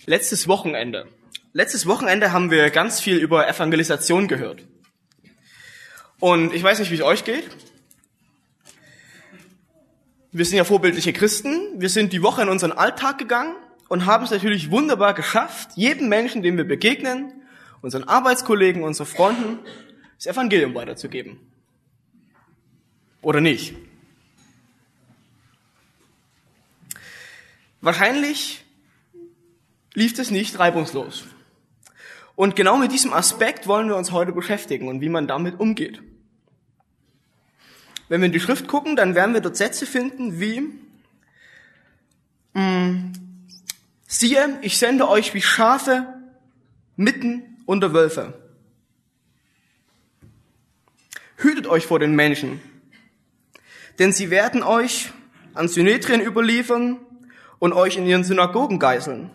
Letztes Wochenende haben wir ganz viel über Evangelisation gehört. Und ich weiß nicht, wie es euch geht. Wir sind ja vorbildliche Christen. Wir sind die Woche in unseren Alltag gegangen und haben es natürlich wunderbar geschafft, jedem Menschen, dem wir begegnen, unseren Arbeitskollegen, unseren Freunden, das Evangelium weiterzugeben. Oder nicht? Wahrscheinlich lief es nicht reibungslos. Und genau mit diesem Aspekt wollen wir uns heute beschäftigen und wie man damit umgeht. Wenn wir in die Schrift gucken, dann werden wir dort Sätze finden wie: Siehe, ich sende euch wie Schafe mitten unter Wölfe. Hütet euch vor den Menschen, denn sie werden euch an Synedrien überliefern und euch in ihren Synagogen geißeln.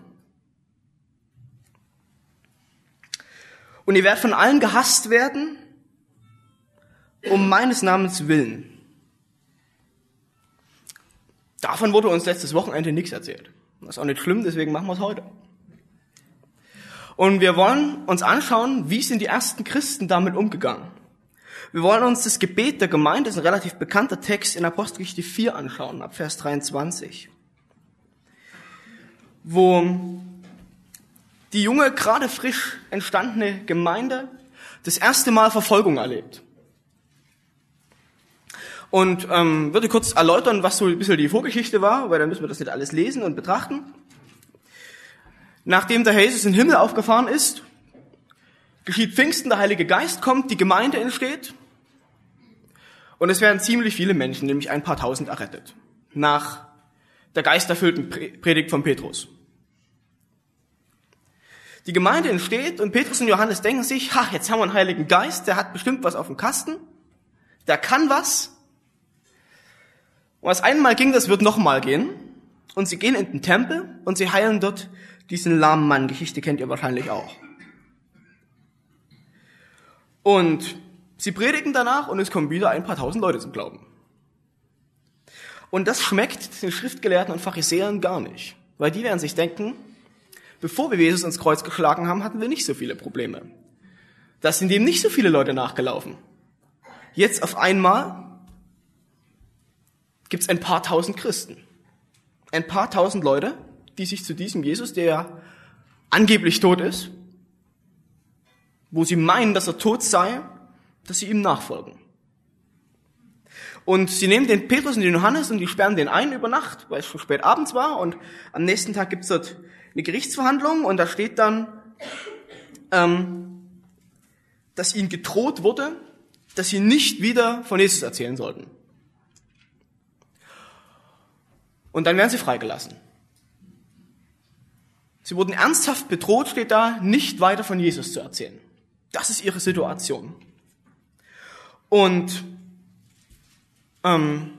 Und ihr werdet von allen gehasst werden, um meines Namens willen. Davon wurde uns letztes Wochenende nichts erzählt. Das ist auch nicht schlimm, deswegen machen wir es heute. Und wir wollen uns anschauen, wie sind die ersten Christen damit umgegangen. Wir wollen uns das Gebet der Gemeinde, das ist ein relativ bekannter Text in Apostelgeschichte 4 anschauen, ab Vers 23. Wo die junge, gerade frisch entstandene Gemeinde das erste Mal Verfolgung erlebt. Und würde kurz erläutern, was so ein bisschen die Vorgeschichte war, weil dann müssen wir das nicht alles lesen und betrachten. Nachdem der Herr Jesus in den Himmel aufgefahren ist, geschieht Pfingsten, der Heilige Geist kommt, die Gemeinde entsteht und es werden ziemlich viele Menschen, nämlich ein paar Tausend, errettet. Nach der geisterfüllten Predigt von Petrus. Die Gemeinde entsteht und Petrus und Johannes denken sich, jetzt haben wir einen Heiligen Geist, der hat bestimmt was auf dem Kasten, der kann was. Und was einmal ging, das wird nochmal gehen. Und sie gehen in den Tempel und sie heilen dort diesen lahmen Mann. Geschichte kennt ihr wahrscheinlich auch. Und sie predigen danach und es kommen wieder ein paar tausend Leute zum Glauben. Und das schmeckt den Schriftgelehrten und Pharisäern gar nicht. Weil die werden sich denken, bevor wir Jesus ins Kreuz geschlagen haben, hatten wir nicht so viele Probleme. Da sind dem nicht so viele Leute nachgelaufen. Jetzt auf einmal gibt's ein paar tausend Christen. Ein paar tausend Leute, die sich zu diesem Jesus, der angeblich tot ist, wo sie meinen, dass er tot sei, dass sie ihm nachfolgen. Und sie nehmen den Petrus und den Johannes und die sperren den ein über Nacht, weil es schon spät abends war, und am nächsten Tag gibt's dort eine Gerichtsverhandlung und da steht dann, dass ihnen gedroht wurde, dass sie nicht wieder von Jesus erzählen sollten. Und dann werden sie freigelassen. Sie wurden ernsthaft bedroht, steht da, nicht weiter von Jesus zu erzählen. Das ist ihre Situation. Und wenn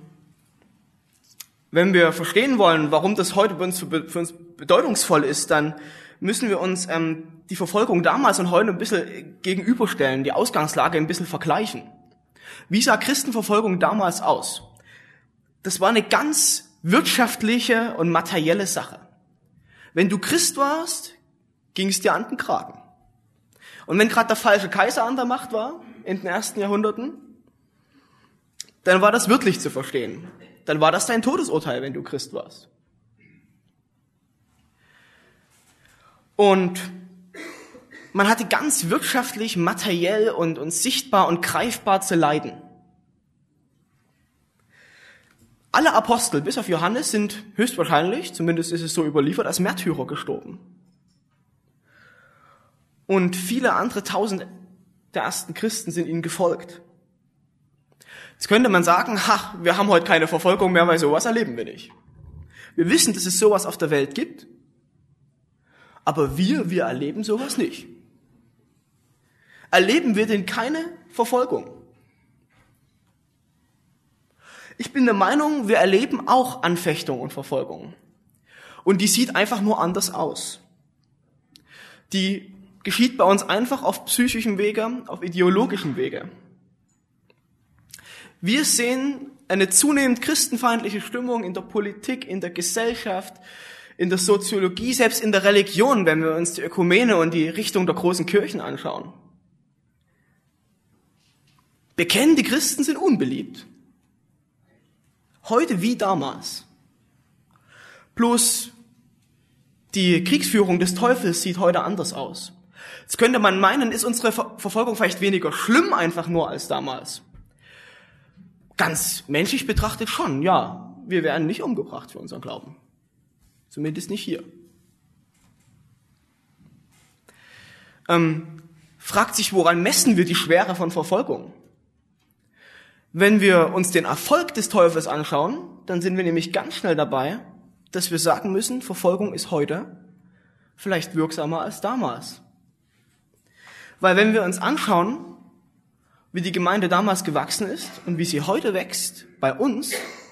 wir verstehen wollen, warum das heute für uns bedeutungsvoll ist, dann müssen wir uns die Verfolgung damals und heute ein bisschen gegenüberstellen, die Ausgangslage ein bisschen vergleichen. Wie sah Christenverfolgung damals aus? Das war eine ganz wirtschaftliche und materielle Sache. Wenn du Christ warst, ging es dir an den Kragen. Und wenn gerade der falsche Kaiser an der Macht war, in den ersten Jahrhunderten, dann war das wörtlich zu verstehen. Dann war das dein Todesurteil, wenn du Christ warst. Und man hatte ganz wirtschaftlich, materiell und sichtbar und greifbar zu leiden. Alle Apostel, bis auf Johannes, sind höchstwahrscheinlich, zumindest ist es so überliefert, als Märtyrer gestorben. Und viele andere Tausend der ersten Christen sind ihnen gefolgt. Jetzt könnte man sagen, wir haben heute keine Verfolgung mehr, weil sowas erleben wir nicht. Wir wissen, dass es sowas auf der Welt gibt, aber wir erleben sowas nicht. Erleben wir denn keine Verfolgung? Ich bin der Meinung, wir erleben auch Anfechtung und Verfolgung. Und die sieht einfach nur anders aus. Die geschieht bei uns einfach auf psychischem Wege, auf ideologischem Wege. Wir sehen eine zunehmend christenfeindliche Stimmung in der Politik, in der Gesellschaft, in der Soziologie, selbst in der Religion, wenn wir uns die Ökumene und die Richtung der großen Kirchen anschauen. Bekennende Christen sind unbeliebt. Heute wie damals. Bloß die Kriegsführung des Teufels sieht heute anders aus. Jetzt könnte man meinen, ist unsere Verfolgung vielleicht weniger schlimm einfach nur als damals. Ganz menschlich betrachtet schon, ja. Wir werden nicht umgebracht für unseren Glauben. Zumindest nicht hier. Fragt sich, woran messen wir die Schwere von Verfolgung? Wenn wir uns den Erfolg des Teufels anschauen, dann sind wir nämlich ganz schnell dabei, dass wir sagen müssen, Verfolgung ist heute vielleicht wirksamer als damals. Weil wenn wir uns anschauen, wie die Gemeinde damals gewachsen ist und wie sie heute wächst bei uns,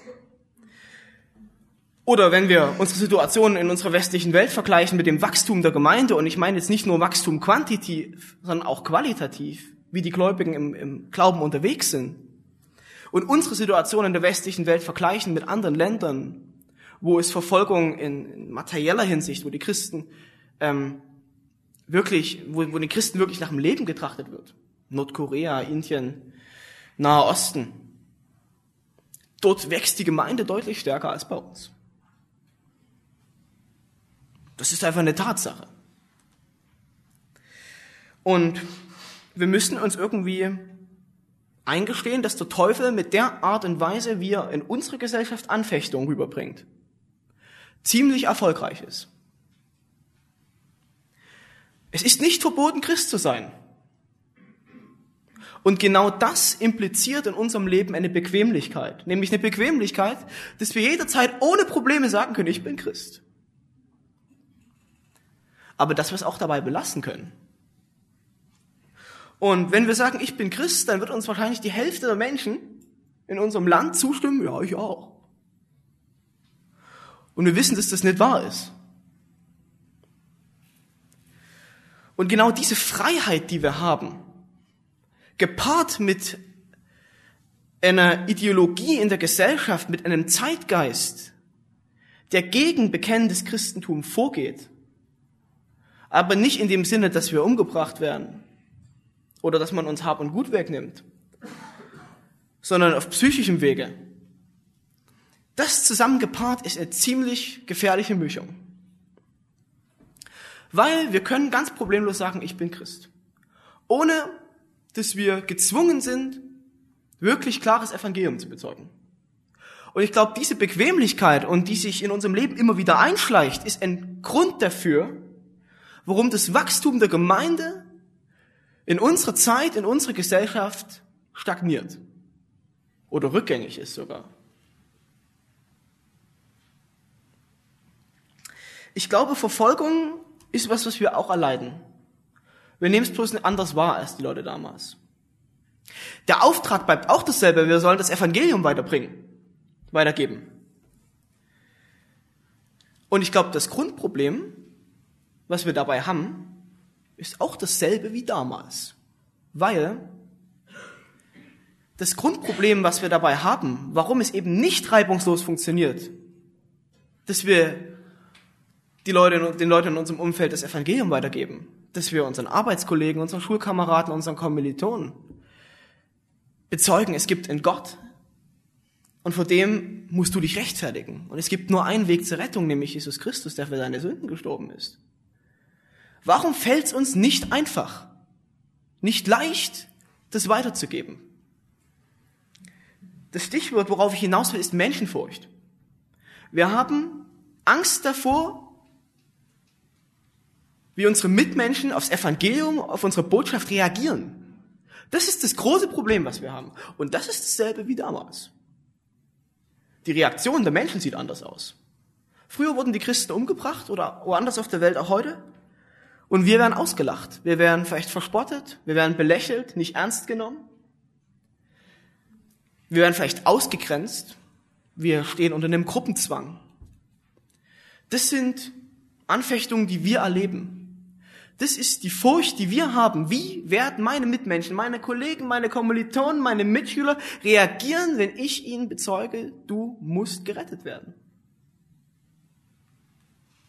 oder wenn wir unsere Situation in unserer westlichen Welt vergleichen mit dem Wachstum der Gemeinde, und ich meine jetzt nicht nur Wachstum quantitativ, sondern auch qualitativ, wie die Gläubigen im Glauben unterwegs sind, und unsere Situation in der westlichen Welt vergleichen mit anderen Ländern, wo es Verfolgung in materieller Hinsicht, wo die Christen wo den Christen wirklich nach dem Leben getrachtet wird. Nordkorea, Indien, Naher Osten. Dort wächst die Gemeinde deutlich stärker als bei uns. Das ist einfach eine Tatsache. Und wir müssen uns irgendwie eingestehen, dass der Teufel mit der Art und Weise, wie er in unsere Gesellschaft Anfechtung rüberbringt, ziemlich erfolgreich ist. Es ist nicht verboten, Christ zu sein. Und genau das impliziert in unserem Leben eine Bequemlichkeit. Nämlich eine Bequemlichkeit, dass wir jederzeit ohne Probleme sagen können, ich bin Christ. Aber dass wir es auch dabei belassen können. Und wenn wir sagen, ich bin Christ, dann wird uns wahrscheinlich die Hälfte der Menschen in unserem Land zustimmen, ja, ich auch. Und wir wissen, dass das nicht wahr ist. Und genau diese Freiheit, die wir haben, gepaart mit einer Ideologie in der Gesellschaft, mit einem Zeitgeist, der gegen bekennendes Christentum vorgeht, aber nicht in dem Sinne, dass wir umgebracht werden oder dass man uns Hab und Gut wegnimmt, sondern auf psychischem Wege. Das zusammengepaart ist eine ziemlich gefährliche Mischung. Weil wir können ganz problemlos sagen, ich bin Christ. Ohne, dass wir gezwungen sind, wirklich klares Evangelium zu bezeugen. Und ich glaube, diese Bequemlichkeit und die sich in unserem Leben immer wieder einschleicht, ist ein Grund dafür, warum das Wachstum der Gemeinde in unserer Zeit, in unserer Gesellschaft stagniert. Oder rückgängig ist sogar. Ich glaube, Verfolgung ist was wir auch erleiden. Wir nehmen es bloß nicht anders wahr als die Leute damals. Der Auftrag bleibt auch dasselbe. Wir sollen das Evangelium weitergeben. Und ich glaube, das Grundproblem, was wir dabei haben, ist auch dasselbe wie damals. Weil das Grundproblem, was wir dabei haben, warum es eben nicht reibungslos funktioniert, dass wir den Leuten in unserem Umfeld das Evangelium weitergeben, dass wir unseren Arbeitskollegen, unseren Schulkameraden, unseren Kommilitonen bezeugen, es gibt einen Gott und vor dem musst du dich rechtfertigen. Und es gibt nur einen Weg zur Rettung, nämlich Jesus Christus, der für deine Sünden gestorben ist. Warum fällt es uns nicht einfach, nicht leicht, das weiterzugeben? Das Stichwort, worauf ich hinaus will, ist Menschenfurcht. Wir haben Angst davor, wie unsere Mitmenschen aufs Evangelium, auf unsere Botschaft reagieren. Das ist das große Problem, was wir haben. Und das ist dasselbe wie damals. Die Reaktion der Menschen sieht anders aus. Früher wurden die Christen umgebracht oder woanders auf der Welt auch heute. Und wir werden ausgelacht. Wir werden vielleicht verspottet. Wir werden belächelt, nicht ernst genommen. Wir werden vielleicht ausgegrenzt. Wir stehen unter einem Gruppenzwang. Das sind Anfechtungen, die wir erleben. Das ist die Furcht, die wir haben. Wie werden meine Mitmenschen, meine Kollegen, meine Kommilitonen, meine Mitschüler reagieren, wenn ich ihnen bezeuge, du musst gerettet werden?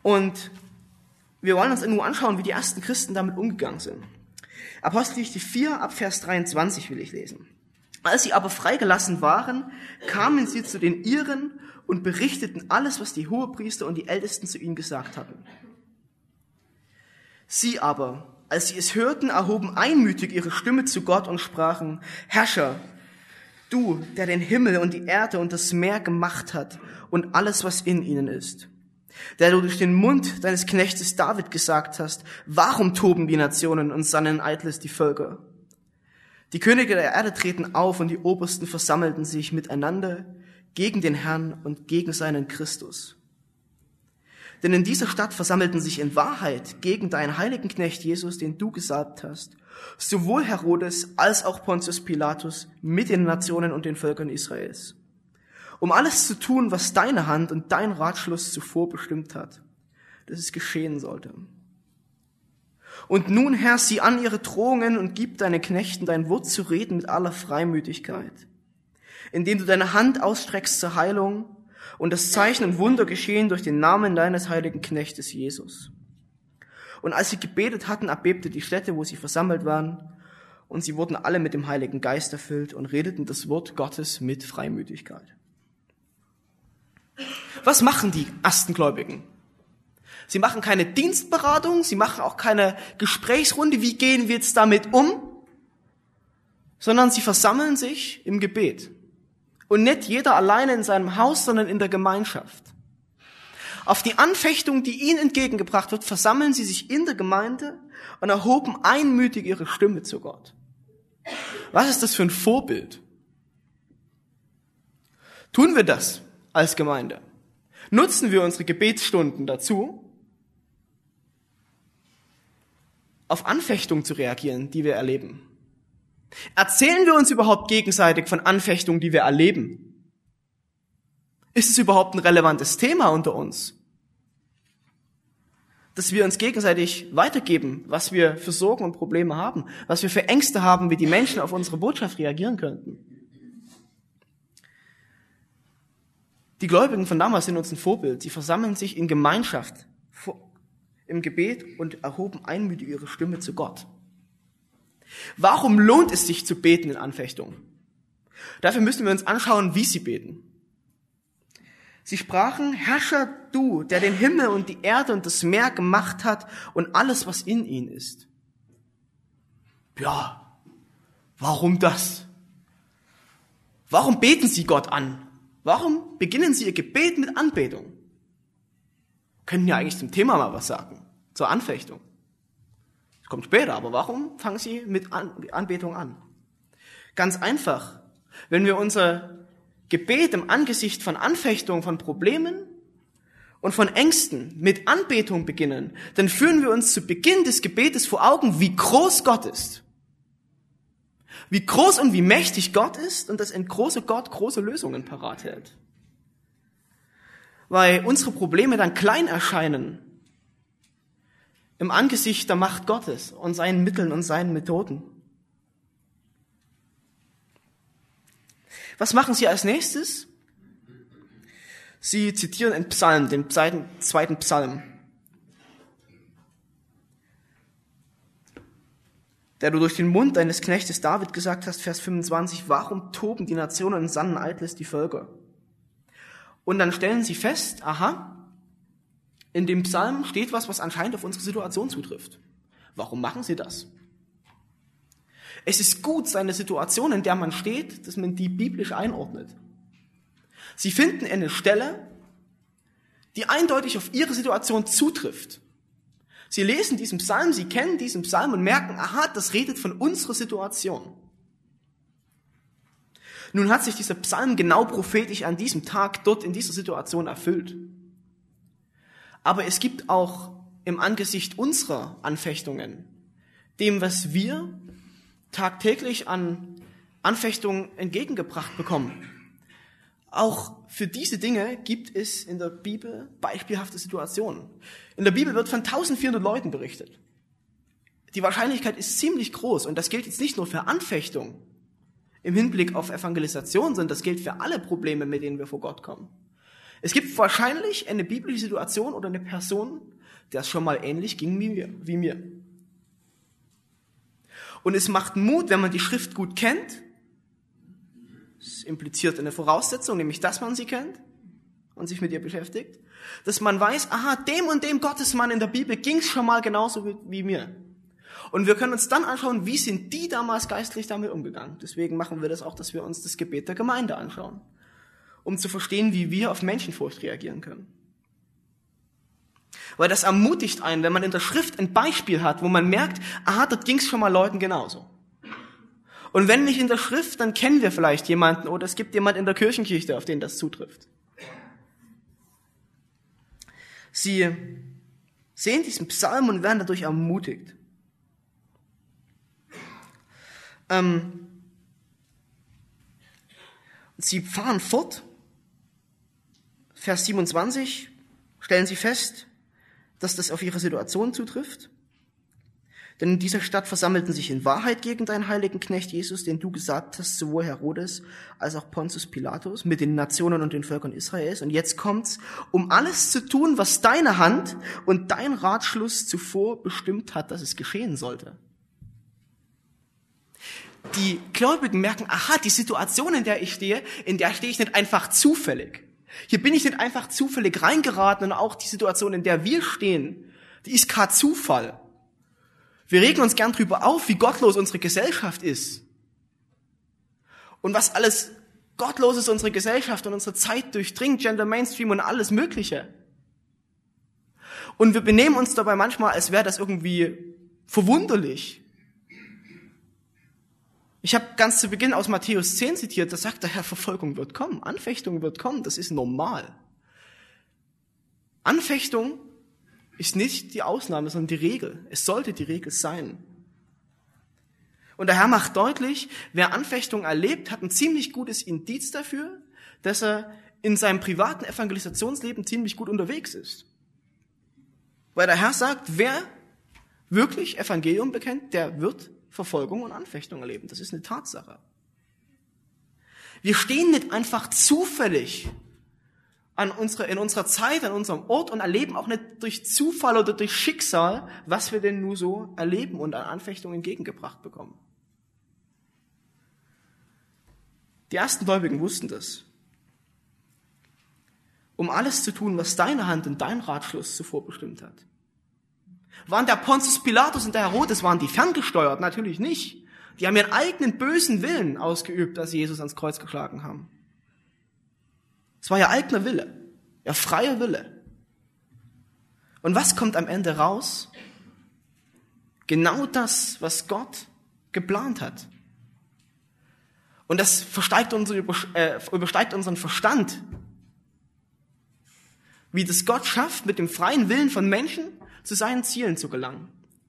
Und wir wollen uns nur anschauen, wie die ersten Christen damit umgegangen sind. Apostelgeschichte 4, ab Vers 23 will ich lesen. Als sie aber freigelassen waren, kamen sie zu den Iren und berichteten alles, was die Hohepriester und die Ältesten zu ihnen gesagt hatten. Sie aber, als sie es hörten, erhoben einmütig ihre Stimme zu Gott und sprachen: Herrscher, du, der den Himmel und die Erde und das Meer gemacht hat und alles, was in ihnen ist, der du durch den Mund deines Knechtes David gesagt hast, warum toben die Nationen und sannen eitles die Völker? Die Könige der Erde treten auf und die Obersten versammelten sich miteinander gegen den Herrn und gegen seinen Christus. Denn in dieser Stadt versammelten sich in Wahrheit gegen deinen heiligen Knecht Jesus, den du gesalbt hast, sowohl Herodes als auch Pontius Pilatus mit den Nationen und den Völkern Israels, um alles zu tun, was deine Hand und dein Ratschluss zuvor bestimmt hat, dass es geschehen sollte. Und nun, Herr, sieh an ihre Drohungen und gib deinen Knechten dein Wort zu reden mit aller Freimütigkeit, indem du deine Hand ausstreckst zur Heilung und das Zeichen und Wunder geschehen durch den Namen deines heiligen Knechtes Jesus. Und als sie gebetet hatten, erbebte die Stätte, wo sie versammelt waren, und sie wurden alle mit dem Heiligen Geist erfüllt und redeten das Wort Gottes mit Freimütigkeit. Was machen die ersten Gläubigen? Sie machen keine Dienstberatung, sie machen auch keine Gesprächsrunde, wie gehen wir jetzt damit um, sondern sie versammeln sich im Gebet. Und nicht jeder alleine in seinem Haus, sondern in der Gemeinschaft. Auf die Anfechtung, die ihnen entgegengebracht wird, versammeln sie sich in der Gemeinde und erhoben einmütig ihre Stimme zu Gott. Was ist das für ein Vorbild? Tun wir das als Gemeinde? Nutzen wir unsere Gebetsstunden dazu, auf Anfechtung zu reagieren, die wir erleben? Erzählen wir uns überhaupt gegenseitig von Anfechtungen, die wir erleben? Ist es überhaupt ein relevantes Thema unter uns? Dass wir uns gegenseitig weitergeben, was wir für Sorgen und Probleme haben, was wir für Ängste haben, wie die Menschen auf unsere Botschaft reagieren könnten. Die Gläubigen von damals sind uns ein Vorbild. Sie versammeln sich in Gemeinschaft im Gebet und erhoben einmütig ihre Stimme zu Gott. Warum lohnt es sich zu beten in Anfechtung? Dafür müssen wir uns anschauen, wie sie beten. Sie sprachen: Herrscher, du, der den Himmel und die Erde und das Meer gemacht hat und alles, was in ihnen ist. Ja, warum das? Warum beten sie Gott an? Warum beginnen sie ihr Gebet mit Anbetung? Könnten ja eigentlich zum Thema mal was sagen, zur Anfechtung. Das kommt später, aber warum fangen sie mit Anbetung an? Ganz einfach, wenn wir unser Gebet im Angesicht von Anfechtung, von Problemen und von Ängsten mit Anbetung beginnen, dann führen wir uns zu Beginn des Gebetes vor Augen, wie groß Gott ist. Wie groß und wie mächtig Gott ist und dass ein großer Gott große Lösungen parat hält. Weil unsere Probleme dann klein erscheinen im Angesicht der Macht Gottes und seinen Mitteln und seinen Methoden. Was machen sie als nächstes? Sie zitieren einen Psalm, den zweiten Psalm. Der du durch den Mund deines Knechtes David gesagt hast, Vers 25, warum toben die Nationen und sannen eitles die Völker? Und dann stellen sie fest, aha, in dem Psalm steht was anscheinend auf unsere Situation zutrifft. Warum machen sie das? Es ist gut, seine Situation, in der man steht, dass man die biblisch einordnet. Sie finden eine Stelle, die eindeutig auf ihre Situation zutrifft. Sie lesen diesen Psalm, sie kennen diesen Psalm und merken, aha, das redet von unserer Situation. Nun hat sich dieser Psalm genau prophetisch an diesem Tag dort in dieser Situation erfüllt. Aber es gibt auch im Angesicht unserer Anfechtungen, dem, was wir tagtäglich an Anfechtungen entgegengebracht bekommen. Auch für diese Dinge gibt es in der Bibel beispielhafte Situationen. In der Bibel wird von 1400 Leuten berichtet. Die Wahrscheinlichkeit ist ziemlich groß und das gilt jetzt nicht nur für Anfechtung im Hinblick auf Evangelisation, sondern das gilt für alle Probleme, mit denen wir vor Gott kommen. Es gibt wahrscheinlich eine biblische Situation oder eine Person, der es schon mal ähnlich ging wie mir. Und es macht Mut, wenn man die Schrift gut kennt. Es impliziert eine Voraussetzung, nämlich, dass man sie kennt und sich mit ihr beschäftigt. Dass man weiß, aha, dem und dem Gottesmann in der Bibel ging es schon mal genauso wie mir. Und wir können uns dann anschauen, wie sind die damals geistlich damit umgegangen. Deswegen machen wir das auch, dass wir uns das Gebet der Gemeinde anschauen, um zu verstehen, wie wir auf Menschenfurcht reagieren können. Weil das ermutigt einen, wenn man in der Schrift ein Beispiel hat, wo man merkt, aha, dort ging es schon mal Leuten genauso. Und wenn nicht in der Schrift, dann kennen wir vielleicht jemanden oder es gibt jemand in der Kirchengeschichte, auf den das zutrifft. Sie sehen diesen Psalm und werden dadurch ermutigt. Sie fahren fort. Vers 27 stellen sie fest, dass das auf ihre Situation zutrifft. Denn in dieser Stadt versammelten sich in Wahrheit gegen deinen heiligen Knecht Jesus, den du gesagt hast, sowohl Herodes als auch Pontius Pilatus, mit den Nationen und den Völkern Israels. Und jetzt kommt's, um alles zu tun, was deine Hand und dein Ratschluss zuvor bestimmt hat, dass es geschehen sollte. Die Gläubigen merken, aha, die Situation, in der stehe ich nicht einfach zufällig. Hier bin ich nicht einfach zufällig reingeraten, und auch die Situation, in der wir stehen, die ist kein Zufall. Wir regen uns gern drüber auf, wie gottlos unsere Gesellschaft ist. Und was alles Gottloses unsere Gesellschaft und unsere Zeit durchdringt, Gender Mainstream und alles Mögliche. Und wir benehmen uns dabei manchmal, als wäre das irgendwie verwunderlich. Ich habe ganz zu Beginn aus Matthäus 10 zitiert, da sagt der Herr, Verfolgung wird kommen, Anfechtung wird kommen, das ist normal. Anfechtung ist nicht die Ausnahme, sondern die Regel. Es sollte die Regel sein. Und der Herr macht deutlich, wer Anfechtung erlebt, hat ein ziemlich gutes Indiz dafür, dass er in seinem privaten Evangelisationsleben ziemlich gut unterwegs ist. Weil der Herr sagt, wer wirklich Evangelium bekennt, der wird Verfolgung und Anfechtung erleben. Das ist eine Tatsache. Wir stehen nicht einfach zufällig in unserer Zeit, an unserem Ort und erleben auch nicht durch Zufall oder durch Schicksal, was wir denn nur so erleben und an Anfechtung entgegengebracht bekommen. Die ersten Gläubigen wussten das. Um alles zu tun, was deine Hand und dein Ratschluss zuvor bestimmt hat. Waren der Pontius Pilatus und der Herodes, waren die ferngesteuert? Natürlich nicht. Die haben ihren eigenen bösen Willen ausgeübt, als sie Jesus ans Kreuz geschlagen haben. Es war ihr eigener Wille, ihr freier Wille. Und was kommt am Ende raus? Genau das, was Gott geplant hat. Und das übersteigt unseren Verstand. Wie das Gott schafft, mit dem freien Willen von Menschen zu seinen Zielen zu gelangen.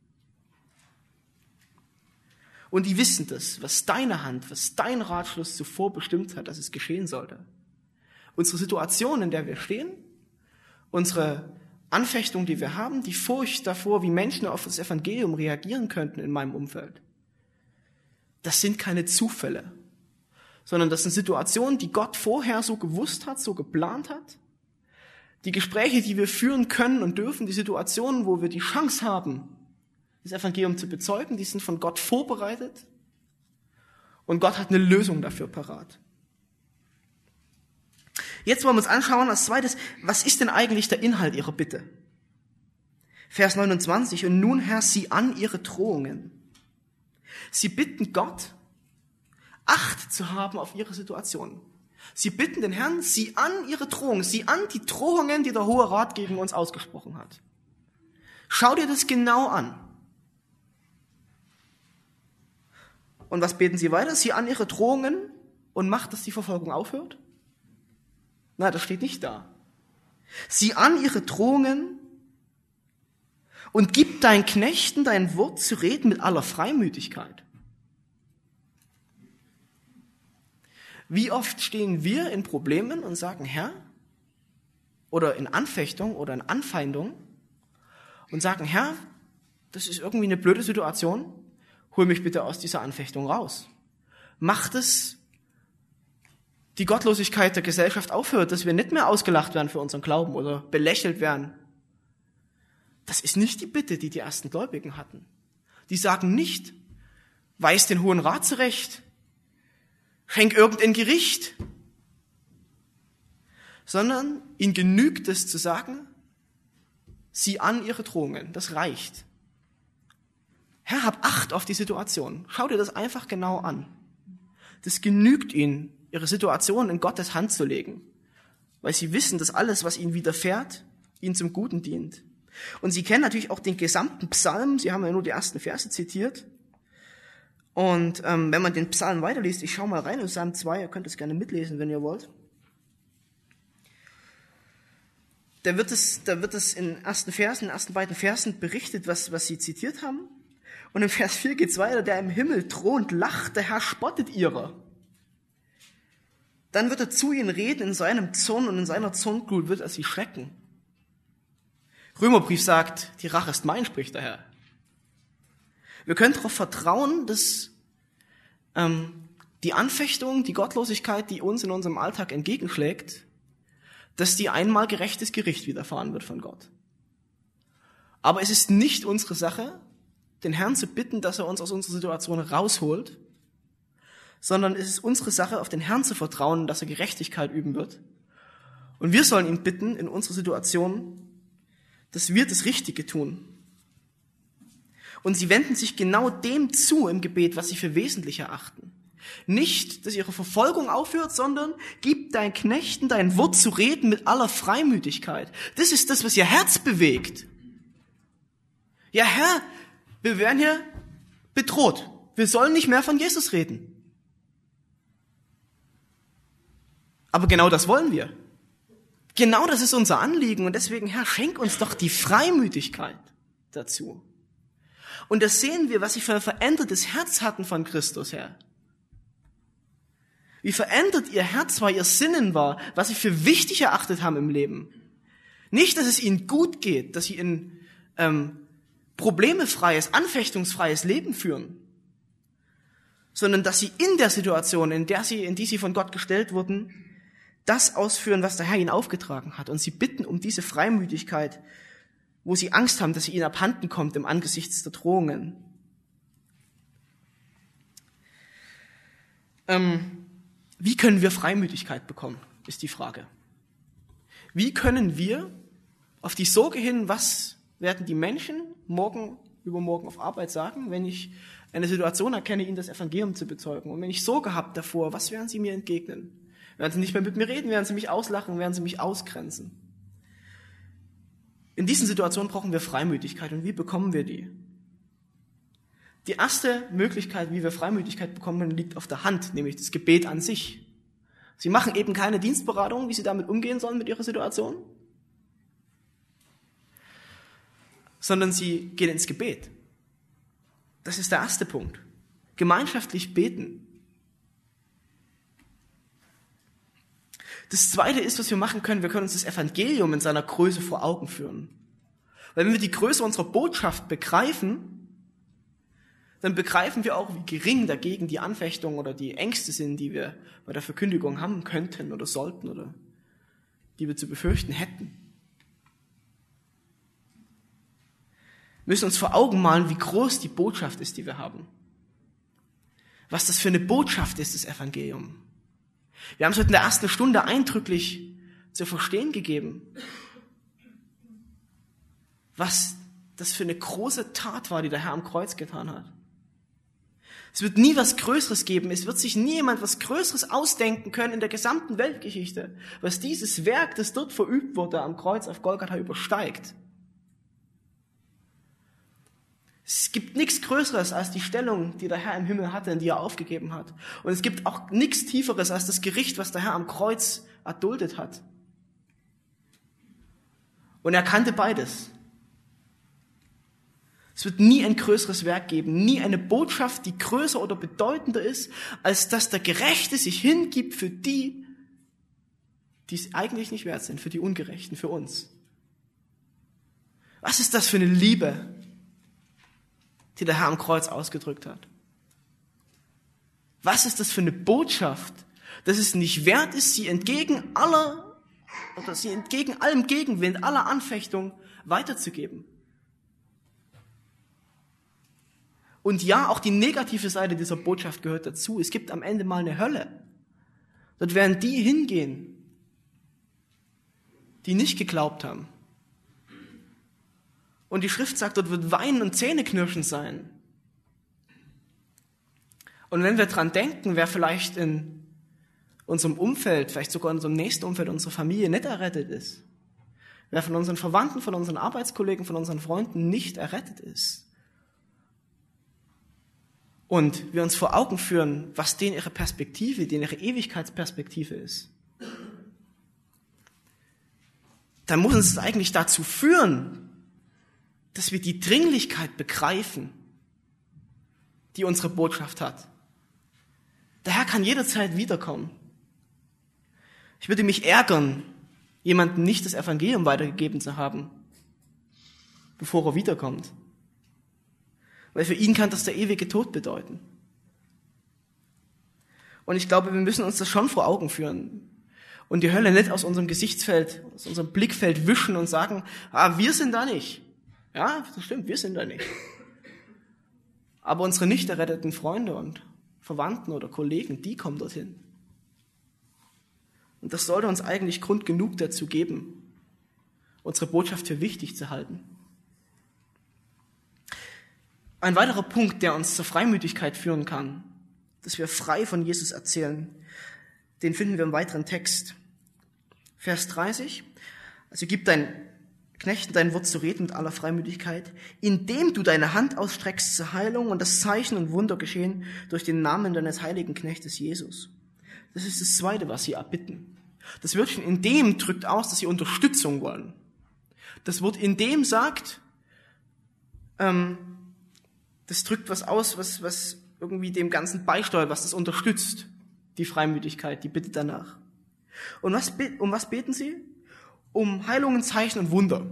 Und die wissen das, was deine Hand, was dein Ratschluss zuvor bestimmt hat, dass es geschehen sollte. Unsere Situation, in der wir stehen, unsere Anfechtung, die wir haben, die Furcht davor, wie Menschen auf das Evangelium reagieren könnten in meinem Umfeld, das sind keine Zufälle, sondern das sind Situationen, die Gott vorher so gewusst hat, so geplant hat. Die Gespräche, die wir führen können und dürfen, die Situationen, wo wir die Chance haben, das Evangelium zu bezeugen, die sind von Gott vorbereitet und Gott hat eine Lösung dafür parat. Jetzt wollen wir uns anschauen als zweites, was ist denn eigentlich der Inhalt ihrer Bitte? Vers 29, und nun, Herr, sieh an ihre Drohungen. Sie bitten Gott, Acht zu haben auf ihre Situation. Sie bitten den Herrn, sieh an ihre Drohungen, sieh an die Drohungen, die der Hohe Rat gegen uns ausgesprochen hat. Schau dir das genau an. Und was beten sie weiter? Sieh an ihre Drohungen und mach, dass die Verfolgung aufhört? Nein, das steht nicht da. Sieh an ihre Drohungen und gib deinen Knechten dein Wort zu reden mit aller Freimütigkeit. Wie oft stehen wir in Problemen und sagen, Herr, oder in Anfechtung oder in Anfeindung und sagen, Herr, das ist irgendwie eine blöde Situation, hol mich bitte aus dieser Anfechtung raus. Mach das die Gottlosigkeit der Gesellschaft aufhört, dass wir nicht mehr ausgelacht werden für unseren Glauben oder belächelt werden. Das ist nicht die Bitte, die die ersten Gläubigen hatten. Die sagen nicht, weis den Hohen Rat zurecht, schenk irgendein Gericht, sondern ihnen genügt es zu sagen, sieh an ihre Drohungen, das reicht. Herr, hab Acht auf die Situation. Schau dir das einfach genau an. Das genügt ihnen, ihre Situation in Gottes Hand zu legen, weil sie wissen, dass alles, was ihnen widerfährt, ihnen zum Guten dient. Und sie kennen natürlich auch den gesamten Psalm, sie haben ja nur die ersten Verse zitiert. Und wenn man den Psalm weiterliest, ich schaue mal rein in Psalm 2, ihr könnt es gerne mitlesen, wenn ihr wollt. Da wird es in den ersten beiden Versen berichtet, was sie zitiert haben. Und im Vers 4 geht's weiter, der im Himmel thront, lacht, der Herr spottet ihrer. Dann wird er zu ihnen reden in seinem Zorn und in seiner Zornglut wird er sie schrecken. Römerbrief sagt, die Rache ist mein, spricht der Herr. Wir können darauf vertrauen, dass die Anfechtung, die Gottlosigkeit, die uns in unserem Alltag entgegenschlägt, dass die einmal gerechtes Gericht widerfahren wird von Gott. Aber es ist nicht unsere Sache, den Herrn zu bitten, dass er uns aus unserer Situation rausholt, sondern es ist unsere Sache, auf den Herrn zu vertrauen, dass er Gerechtigkeit üben wird. Und wir sollen ihn bitten, in unserer Situation, dass wir das Richtige tun. Und sie wenden sich genau dem zu im Gebet, was sie für wesentlich erachten. Nicht, dass ihre Verfolgung aufhört, sondern gib deinen Knechten dein Wort zu reden mit aller Freimütigkeit. Das ist das, was ihr Herz bewegt. Ja, Herr, wir werden hier bedroht. Wir sollen nicht mehr von Jesus reden. Aber genau das wollen wir. Genau das ist unser Anliegen. Und deswegen, Herr, schenk uns doch die Freimütigkeit dazu. Und das sehen wir, was sie für ein verändertes Herz hatten von Christus, Herr. Wie verändert ihr Herz war, ihr Sinnen war, was sie für wichtig erachtet haben im Leben. Nicht, dass es ihnen gut geht, dass sie ein problemefreies, anfechtungsfreies Leben führen, sondern dass sie in der Situation, in die sie von Gott gestellt wurden, das ausführen, was der Herr ihnen aufgetragen hat. Und sie bitten um diese Freimütigkeit, wo sie Angst haben, dass sie ihnen abhanden kommt im Angesicht der Drohungen. Wie können wir Freimütigkeit bekommen, ist die Frage. Wie können wir auf die Sorge hin, was werden die Menschen übermorgen auf Arbeit sagen, wenn ich eine Situation erkenne, ihnen das Evangelium zu bezeugen? Und wenn ich Sorge habe davor, was werden sie mir entgegnen? Werden sie nicht mehr mit mir reden? Werden sie mich auslachen? Werden sie mich ausgrenzen? In diesen Situationen brauchen wir Freimütigkeit. Und wie bekommen wir die? Die erste Möglichkeit, wie wir Freimütigkeit bekommen, liegt auf der Hand, nämlich das Gebet an sich. Sie machen eben keine Dienstberatung, wie sie damit umgehen sollen mit ihrer Situation, sondern sie gehen ins Gebet. Das ist der erste Punkt. Gemeinschaftlich beten. Das zweite ist, was wir machen können, wir können uns das Evangelium in seiner Größe vor Augen führen. Weil wenn wir die Größe unserer Botschaft begreifen, dann begreifen wir auch, wie gering dagegen die Anfechtungen oder die Ängste sind, die wir bei der Verkündigung haben könnten oder sollten oder die wir zu befürchten hätten. Wir müssen uns vor Augen malen, wie groß die Botschaft ist, die wir haben. Was das für eine Botschaft ist, das Evangelium. Wir haben es heute in der ersten Stunde eindrücklich zu verstehen gegeben, was das für eine große Tat war, die der Herr am Kreuz getan hat. Es wird nie was Größeres geben, es wird sich nie jemand was Größeres ausdenken können in der gesamten Weltgeschichte, was dieses Werk, das dort verübt wurde, am Kreuz auf Golgatha übersteigt. Es gibt nichts Größeres als die Stellung, die der Herr im Himmel hatte und die er aufgegeben hat. Und es gibt auch nichts Tieferes als das Gericht, was der Herr am Kreuz erduldet hat. Und er kannte beides. Es wird nie ein größeres Werk geben, nie eine Botschaft, die größer oder bedeutender ist, als dass der Gerechte sich hingibt für die, die es eigentlich nicht wert sind, für die Ungerechten, für uns. Was ist das für eine Liebe, die der Herr am Kreuz ausgedrückt hat? Was ist das für eine Botschaft, dass es nicht wert ist, sie entgegen allem Gegenwind, aller Anfechtung weiterzugeben. Und ja, auch die negative Seite dieser Botschaft gehört dazu. Es gibt am Ende mal eine Hölle. Dort werden die hingehen, die nicht geglaubt haben. Und die Schrift sagt, dort wird Weinen und Zähneknirschen sein. Und wenn wir dran denken, wer vielleicht in unserem Umfeld, vielleicht sogar in unserem nächsten Umfeld, unserer Familie nicht errettet ist, wer von unseren Verwandten, von unseren Arbeitskollegen, von unseren Freunden nicht errettet ist, und wir uns vor Augen führen, was denen ihre Perspektive, denen ihre Ewigkeitsperspektive ist, dann muss uns es eigentlich dazu führen, dass wir die Dringlichkeit begreifen, die unsere Botschaft hat. Der Herr kann jederzeit wiederkommen. Ich würde mich ärgern, jemandem nicht das Evangelium weitergegeben zu haben, bevor er wiederkommt. Weil für ihn kann das der ewige Tod bedeuten. Und ich glaube, wir müssen uns das schon vor Augen führen und die Hölle nicht aus unserem Gesichtsfeld, aus unserem Blickfeld wischen und sagen, wir sind da nicht. Ja, das stimmt, wir sind da nicht. Aber unsere nicht erretteten Freunde und Verwandten oder Kollegen, die kommen dorthin. Und das sollte uns eigentlich Grund genug dazu geben, unsere Botschaft für wichtig zu halten. Ein weiterer Punkt, der uns zur Freimütigkeit führen kann, dass wir frei von Jesus erzählen, den finden wir im weiteren Text. Vers 30. Also gib deinen Knechten dein Wort zu reden mit aller Freimütigkeit, indem du deine Hand ausstreckst zur Heilung und das Zeichen und Wunder geschehen durch den Namen deines heiligen Knechtes Jesus. Das ist das Zweite, was sie erbitten. Das Wörtchen in dem drückt aus, dass sie Unterstützung wollen. Das Wort in dem sagt, das drückt was aus, was irgendwie dem Ganzen beisteuert, was das unterstützt, die Freimütigkeit, die Bitte danach. Und um was beten sie? Um Heilungen, Zeichen und Wunder.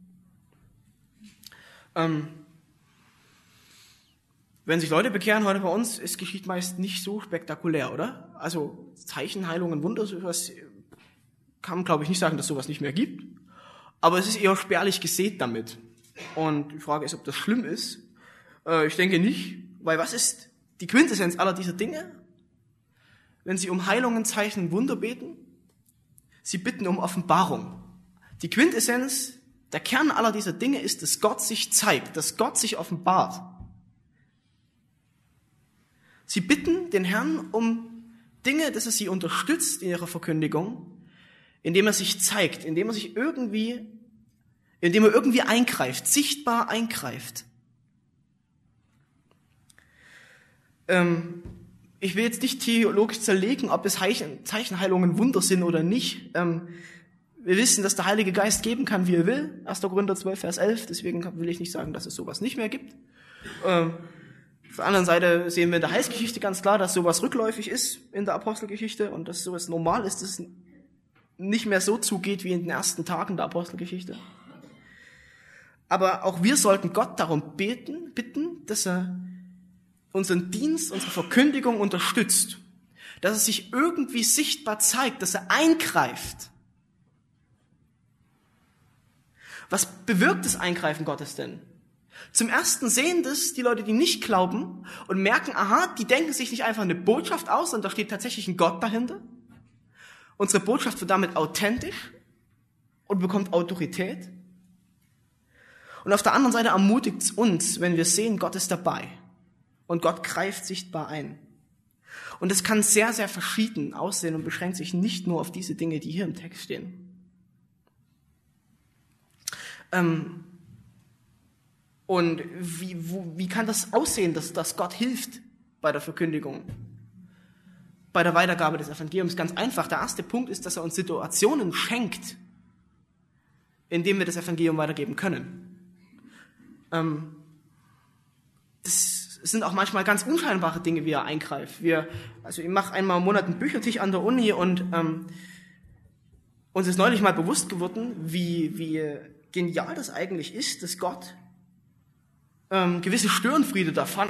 Wenn sich Leute bekehren heute bei uns, es geschieht meist nicht so spektakulär, oder? Also Zeichen, Heilungen, Wunder, sowas kann man, glaube ich, nicht sagen, dass sowas nicht mehr gibt. Aber es ist eher spärlich gesät damit. Und die Frage ist, ob das schlimm ist. Ich denke nicht, weil was ist die Quintessenz aller dieser Dinge? Wenn sie um Heilungen, Zeichen und Wunder beten, sie bitten um Offenbarung. Die Quintessenz, der Kern aller dieser Dinge ist, dass Gott sich zeigt, dass Gott sich offenbart. Sie bitten den Herrn um Dinge, dass er sie unterstützt in ihrer Verkündigung, indem er sich zeigt, indem er irgendwie eingreift, sichtbar eingreift. Ich will jetzt nicht theologisch zerlegen, ob es Zeichenheilungen Wunder sind oder nicht. Wir wissen, dass der Heilige Geist geben kann, wie er will. 1. Korinther 12, Vers 11. Deswegen will ich nicht sagen, dass es sowas nicht mehr gibt. Auf der anderen Seite sehen wir in der Heilsgeschichte ganz klar, dass sowas rückläufig ist in der Apostelgeschichte und dass sowas normal ist, dass es nicht mehr so zugeht wie in den ersten Tagen der Apostelgeschichte. Aber auch wir sollten Gott darum bitten, dass er unseren Dienst, unsere Verkündigung unterstützt, dass er sich irgendwie sichtbar zeigt, dass er eingreift. Was bewirkt das Eingreifen Gottes denn? Zum Ersten sehen das die Leute, die nicht glauben und merken, die denken sich nicht einfach eine Botschaft aus, sondern da steht tatsächlich ein Gott dahinter. Unsere Botschaft wird damit authentisch und bekommt Autorität. Und auf der anderen Seite ermutigt es uns, wenn wir sehen, Gott ist dabei. Und Gott greift sichtbar ein. Und es kann sehr, sehr verschieden aussehen und beschränkt sich nicht nur auf diese Dinge, die hier im Text stehen. Und wie kann das aussehen, dass Gott hilft bei der Verkündigung, bei der Weitergabe des Evangeliums? Ganz einfach. Der erste Punkt ist, dass er uns Situationen schenkt, in denen wir das Evangelium weitergeben können. Das sind auch manchmal ganz unscheinbare Dinge, wie er eingreift. Ich mache einmal im Monat einen Büchertisch an der Uni und uns ist neulich mal bewusst geworden, wie genial das eigentlich ist, dass Gott gewisse Störenfriede davon